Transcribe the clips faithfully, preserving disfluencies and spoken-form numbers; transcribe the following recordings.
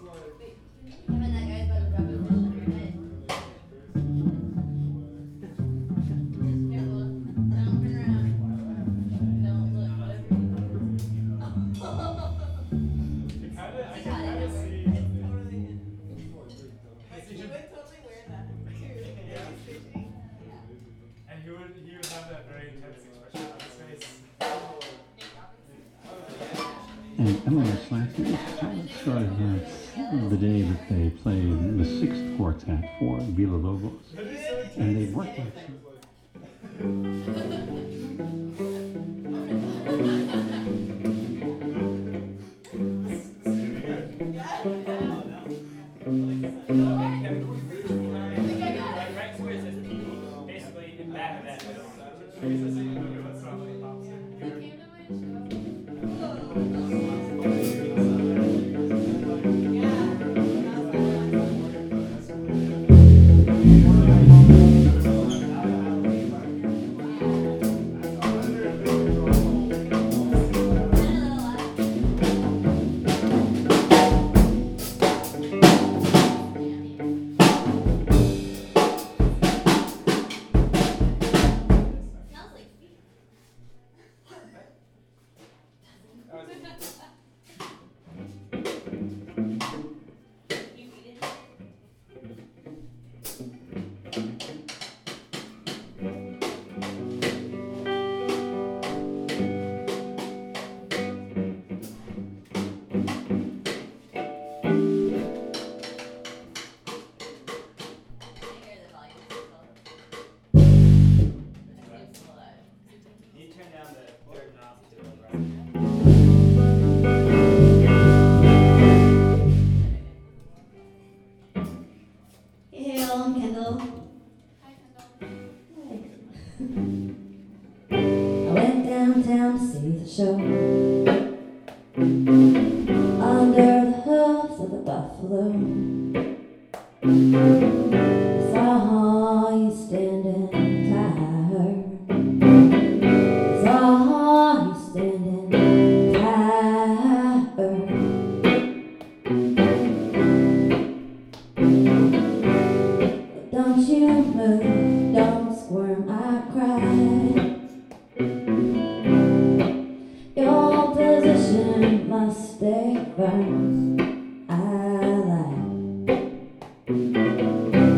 And M L S last night started uh, the day that they played the sixth quartet for Villa Lobos. And they worked out Stay firm, I like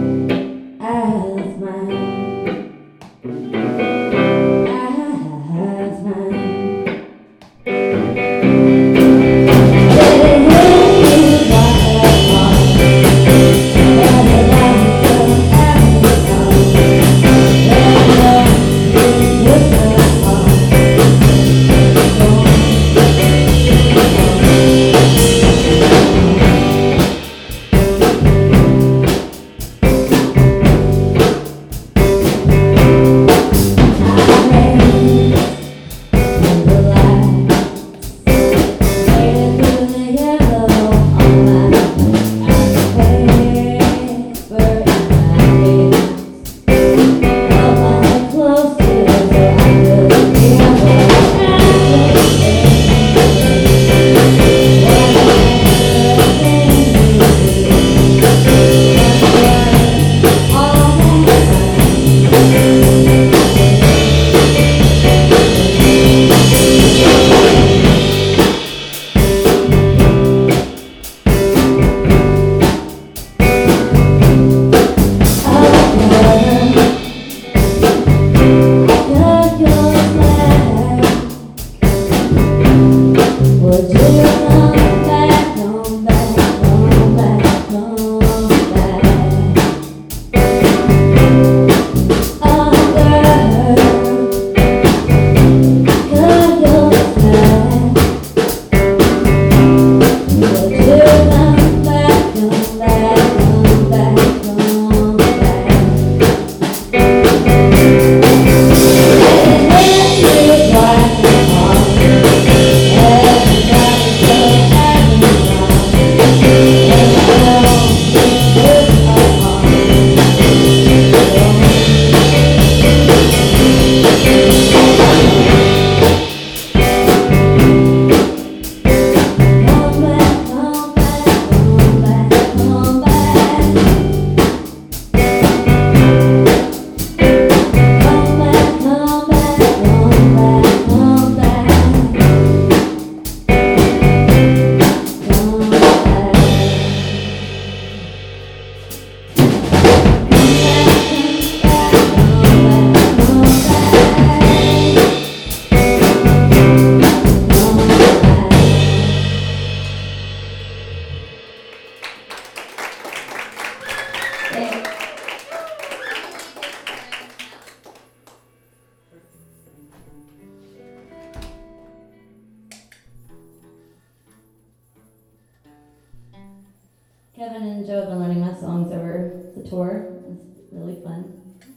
Kevin and Joe have been learning my songs over the tour. It's really fun.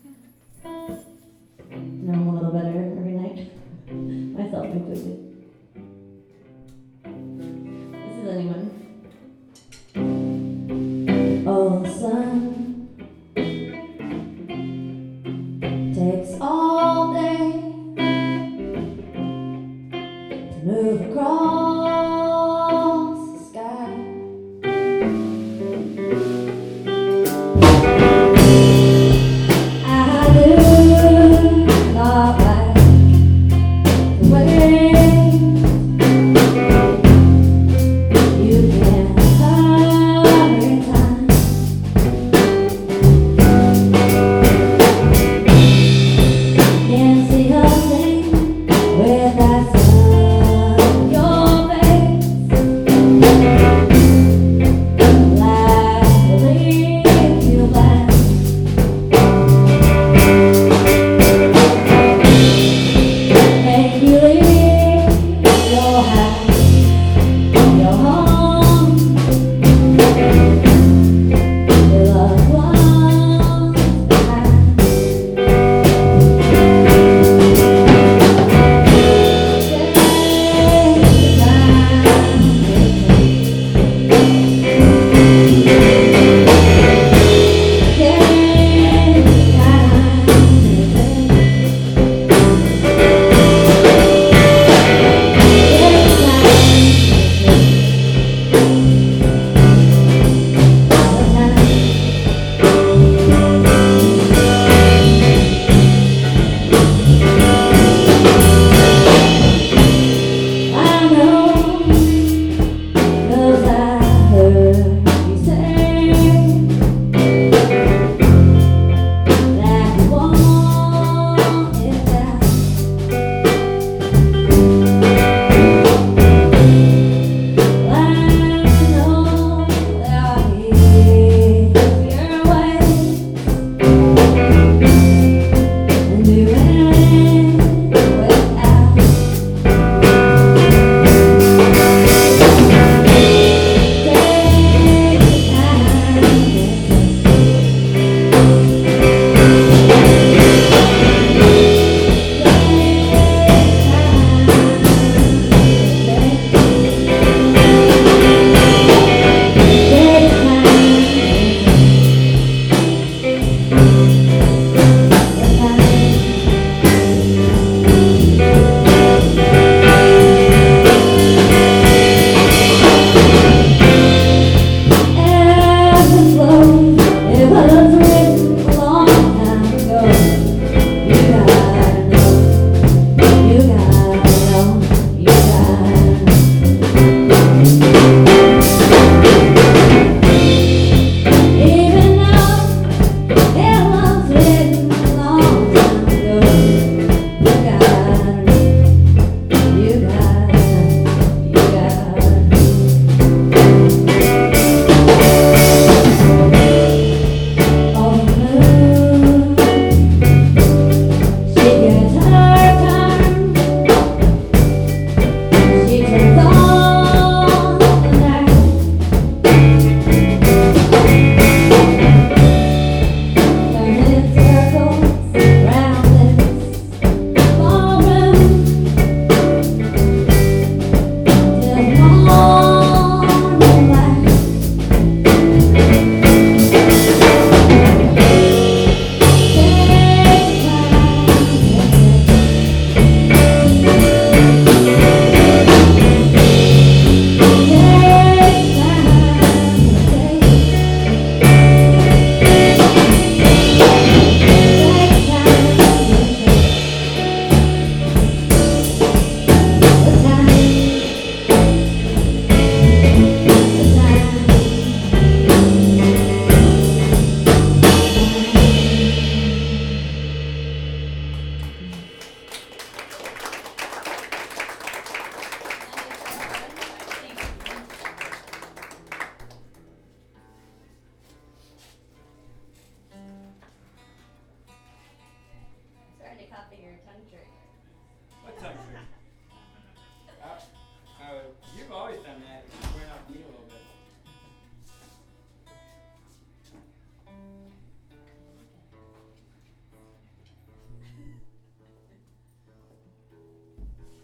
Know them a little better every night. Myself included. This is anyone. Oh, the sun takes all day to move across the sky. I do not like the way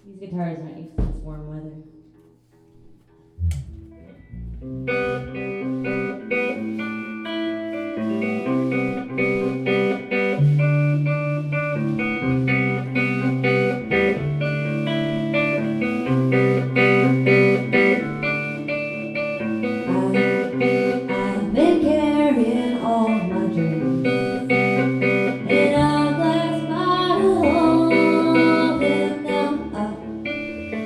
These guitars aren't used to this warm weather. I've been carrying all my dreams in a glass bottle, and now I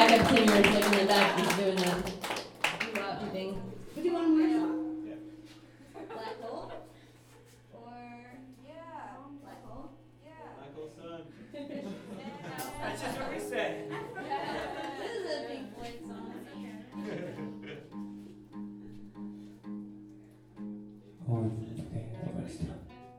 backup singers like in the back just doing that doo-wop thing. We do one more song? Yeah. Black Hole? Or yeah, Black Hole? Yeah. Black Hole Sun. That's just what we said. This is a big Floyd song. Oh, okay, that works too.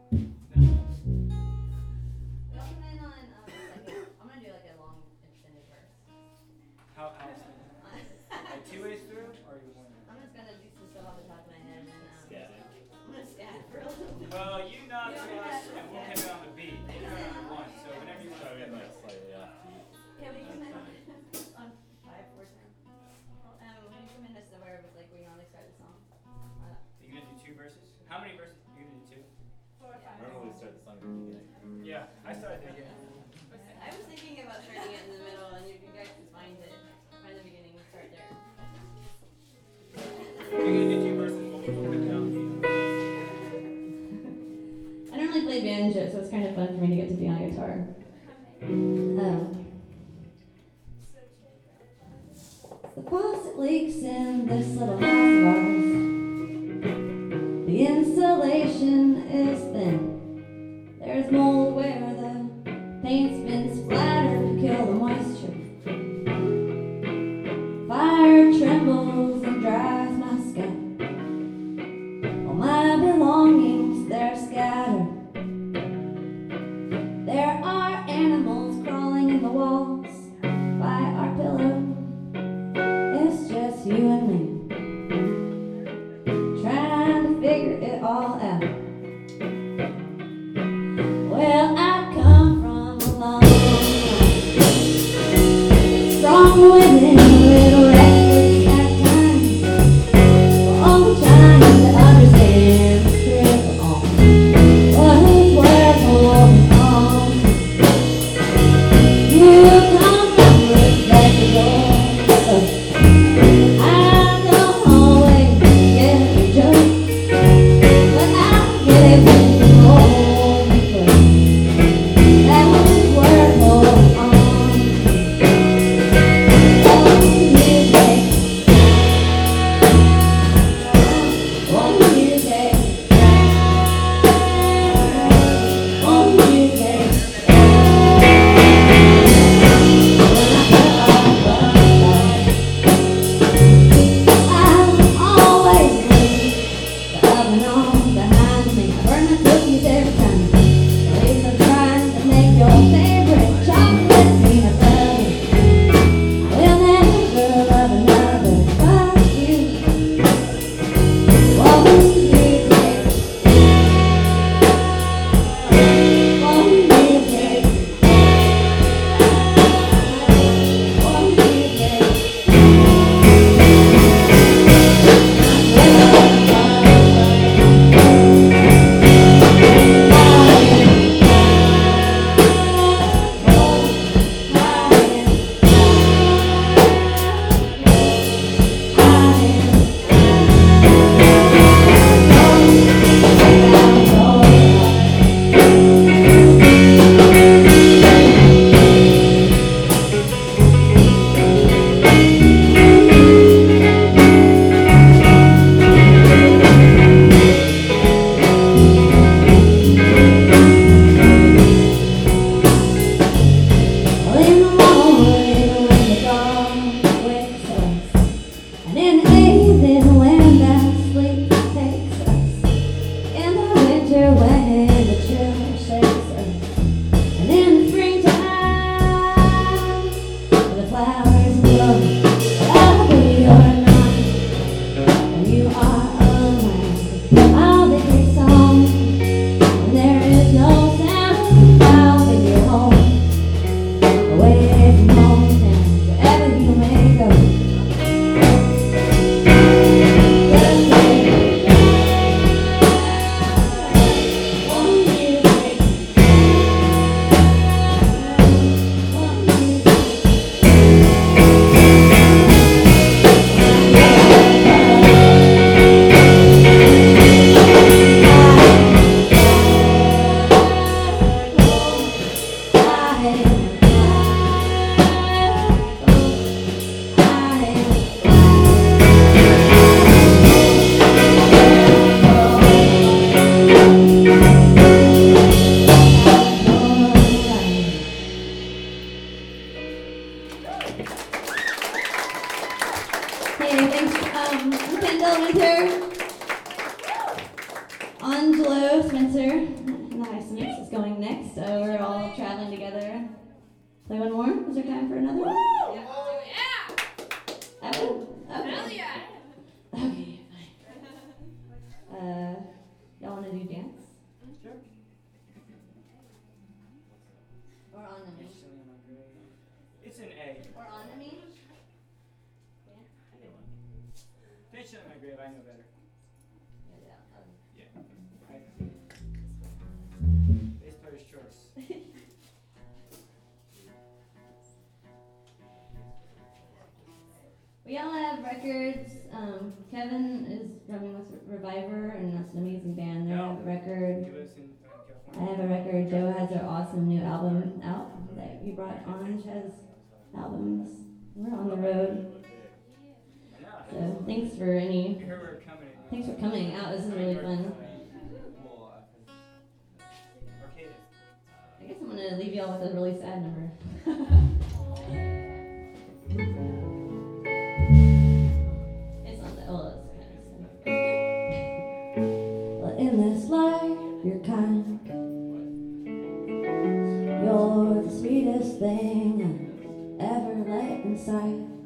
We also plan on um, like a, I'm gonna do like a long extended verse. How, how like two ways through, or are you one? I'm just gonna do some stuff off the top of my head and then um, Scat. I'm gonna scat for a little bit. Well, you nod to us, and we'll hit it on the beat. You nod on one, so whenever you want So to we get have like like slightly off. Yeah, we come in on five, four, ten. Um, when you come in as the where it was like we normally start the song. Uh, You gonna do two verses? How many verses? You gonna do two? Normally we start the song at the beginning. Yeah, I started the beginning. I was thinking about starting it in the middle, and if you guys can find it, find the beginning, start there. You're gonna do two verses, we'll we'll put down the. I normally play banjo, so it's kind of fun for me to get to be on a guitar. Um, The faucet leaks in this little house of ours. The insulation is thin. There's mold where the paint's been splattered to kill the moisture. Fire trembles and dries my scalp. All my belongings, they're scattered. There are animals crawling in the walls by our pillow. It's just you and me, trying to figure it all out. Well, I come from a long life, strong women, a little reckless at times, all trying to understand the strip on what's worth holding on. You come from respectable. I don't always get the joke, but I get it when you hold me close. That was worth holding on. Won't you take, won't you take, won't you take, when I put on the I'm always leave the oven on behind me. I burn my cookies every time. At least I'm trying to make your favorite chocolate peanut butter. I will never love another but you. Won't you take? Won't you take? Won't you take? I fun together. Play one more? Is there time for another one? Yeah. Oh, okay. Hell yeah. Okay, fine. Uh, y'all want to do dance? Sure. Or on the me? Chilling on my grave. It's an A. Or on the me? Finish chilling on my grave, I know better. Yeah, yeah. um, Yeah. I, bass player's choice. We all have records. Um, Kevin is drumming with Reviver, and that's an amazing band. They have a record. He lives in uh, I California. have a record. Joe has an awesome new album out that you brought on. She has albums. We're on the road. I know. So thanks for any. You heard we were coming. Thanks for coming out. This is really fun. Arcade. I guess I'm gonna leave y'all with a really sad number. It's not that. Well, it's kind of sad. Well, in this life, you're kind. You're the sweetest thing I ever let inside.